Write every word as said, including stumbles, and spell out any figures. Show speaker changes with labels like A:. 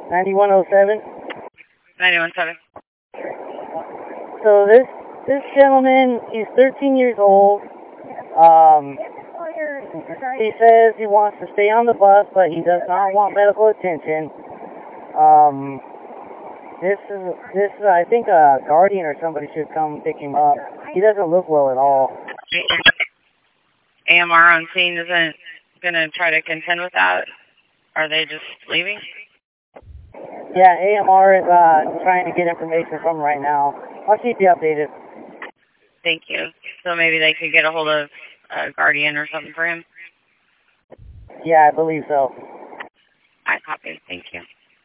A: ninety-one oh seven.
B: ninety-one seven.
A: So this this gentleman, he's thirteen years old. Um, he says he wants to stay on the bus, but he does not want medical attention. Um, this is this is, I think a guardian or somebody should come pick him up. He doesn't look well at all.
B: A M R on scene isn't going to try to contend with that? Are they just leaving?
A: Yeah, A M R is uh, trying to get information from him right now. I'll keep you updated.
B: Thank you. So maybe they could get a hold of a guardian or something for him?
A: Yeah, I believe so.
B: I copy. Thank you.